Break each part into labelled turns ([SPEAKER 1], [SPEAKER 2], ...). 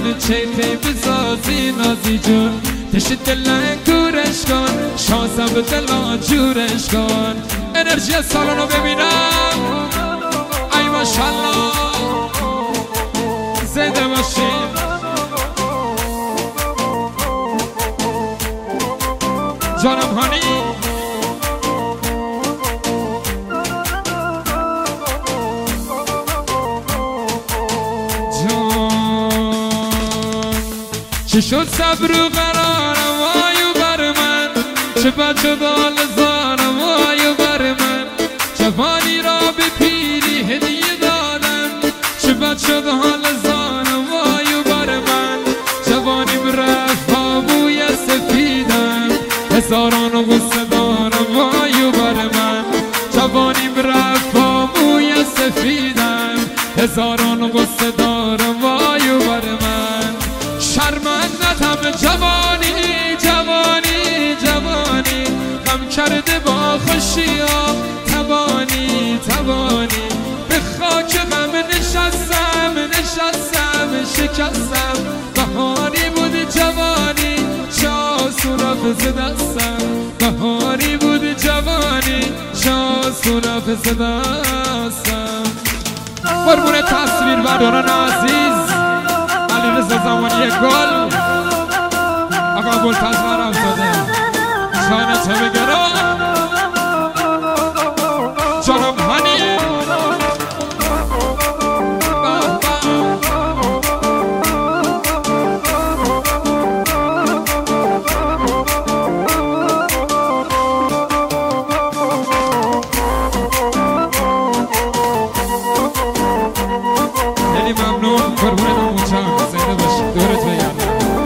[SPEAKER 1] چه بسازی نازی جون تشت دلن دورش کن شانسم به دلان جورش کن انرژی سالانو ببینم ای ماشالله زنده باشین جانم هانی چه شد صبر و قرارم وایو بر من چه بد شد حال زارم وایو بر من جوانی را به پیری هدیه دادم چه بد شد حال زارم وایو بر من جوانیم رفت با بوی سفیدم هزاران و غصه دارم وایو بر من جوانیم رفت با بوی سفیدم هزاران و غصه دارم وایو بر من شرمندتم جوانی جوانی جوانی غم کرده با خوشی ها توانی توانی به خاک غم نشستم نشستم شکستم بهاری بود جوانی چه آسون حافظ دستم بهاری بود جوانی چه آسون حافظ دستم قربون تصویر برداران عزیز علیرضا زمانی گل آقا بلتز برم زده شانه تو بگرم جانم هنی خیلی ممنون قربون نمونجان زنده باشید دورت بگردم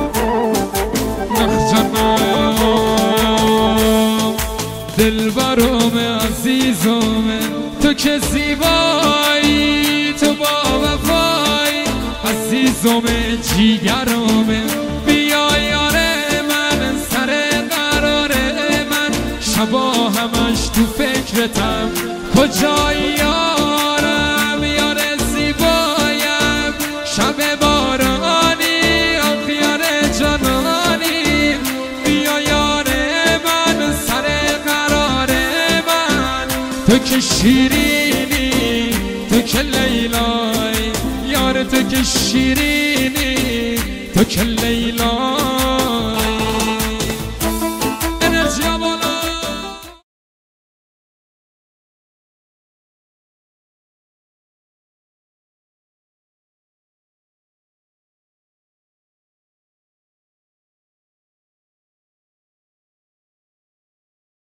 [SPEAKER 1] دلبرم عزیزم تو که زیبایی تو با وفایی عزیزم جیگرم بیا یار من سر قرار من شبا همش تو فکرتم کجایی یارم یار زیبایم شب بارانی آخیار جانانی بیا یار من سر قرار من تو که شیرینی تو که لیلای یار تو که شیرینی تو که لیلای